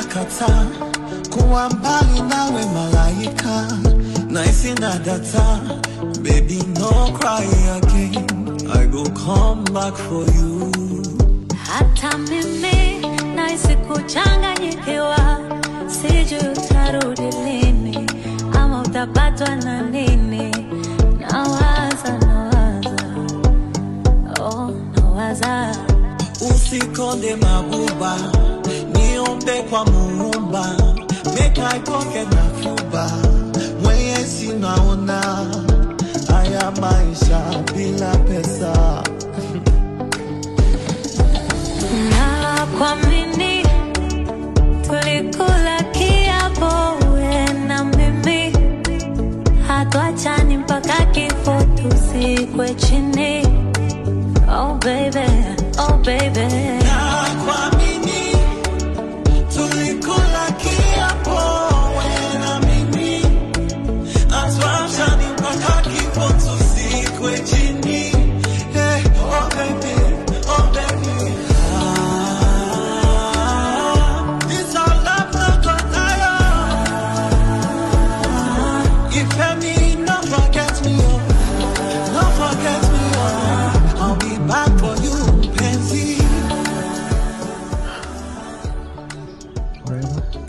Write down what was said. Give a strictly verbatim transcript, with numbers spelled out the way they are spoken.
ninakata kuwa mbali nawe malaika, nice na data, baby no cry again, I go come back for you. Hata mimi nice kuchanganyikiwa, sijui utarudi lini ama utapatwa na nini. Nawaza, nawaza, oh nawaza. Usikonde mabuba, niombe kwa Muumba, make I pocket na fuba, mwenye sinaona haya maisha bila pesa. Na kwa mini tulikula kiapo we na mimi, hatuachani mpaka kifo tusikwe chini. Oh baby, oh baby. Na kwa mini tulikula kiapo we na mimi, hatuachani mpaka kifo tusikwe chini. Hey, oh baby, oh baby. Ah, this our love no go tire. If me, no forget me, oh, no forget me, oh. I'll be back for you, Pansy. Forever.